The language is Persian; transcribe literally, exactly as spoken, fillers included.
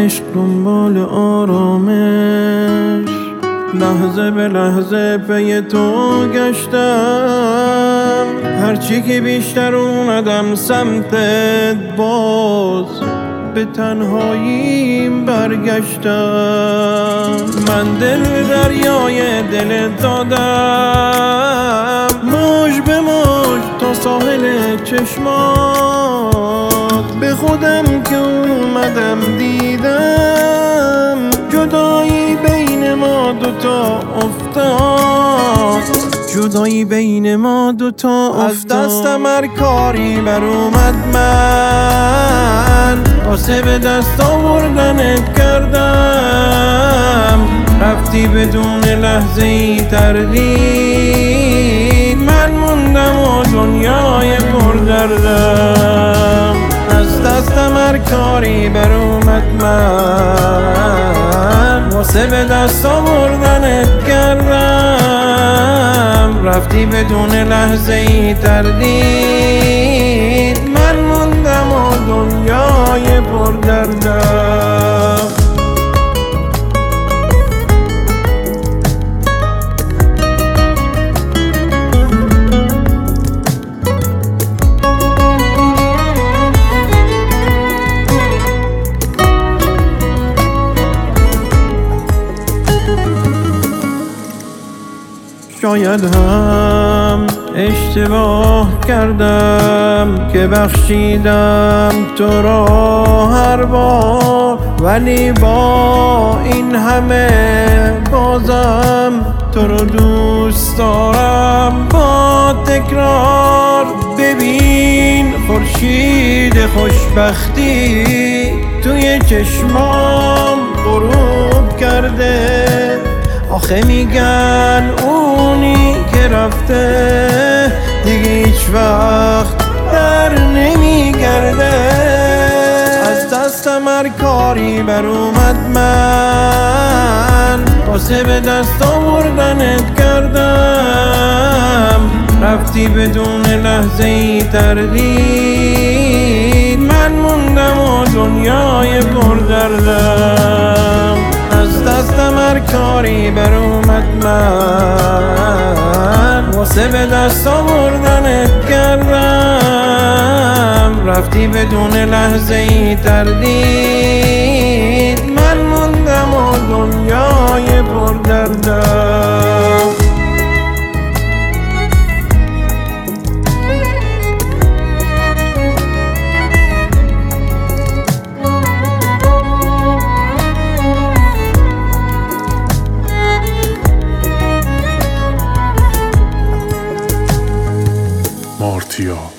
عشق دنبال آرامش، لحظه به لحظه پی تو گشتم. هرچی که بیشتر اومدم سمتت باز به تنهاییم برگشتم. من دل به دریای دلت دادم، موج به موج تا ساحل چشمات. به خودم که اومدم دیدم جدایی بین ما دوتا افتاد، جدایی بین ما دوتا افتاد. از دستم هر کاری بر اومد من، واسه به دست آوردنت کردم. رفتی بدون لحظه ای تردید، من موندم و دنیای پردردم. از دستم هر کاری بر اومد من، واسه به دست آوردنت کردم. رفتی بدون لحظه ای تردید، من موندم و دنیای پردردم. شاید هم اشتباه کردم که بخشیدم تو را هر بار، ولی با این همه بازم تو رو دوست دارم با تکرار. ببین خورشید خوشبختی توی چشمام غروب کرده. آخه میگن اونی که رفته دیگه هیچ وقت در نمیگرده. از دستم هر کاری بر اومد من، واسه به دست آوردنت کردم. رفتی بدون لحظه ای تردید، من موندم و دنیای پردردم. از دستم هر کاری بر اومد من، واسه به دست آوردنت کردم. رفتی بدون لحظه ای تردید، من موندم و دنیای پردردم. مارتیا